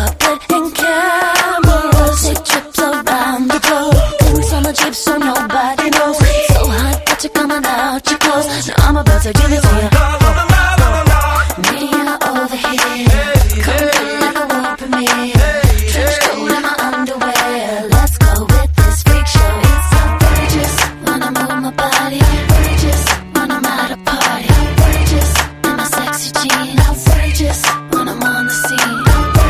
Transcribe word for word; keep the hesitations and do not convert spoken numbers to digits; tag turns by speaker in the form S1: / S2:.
S1: carpet and cameras. Take trips around the globe. Things on the Jeep so nobody knows. So hot that you're coming out your clothes. Now I'm about to give it to you.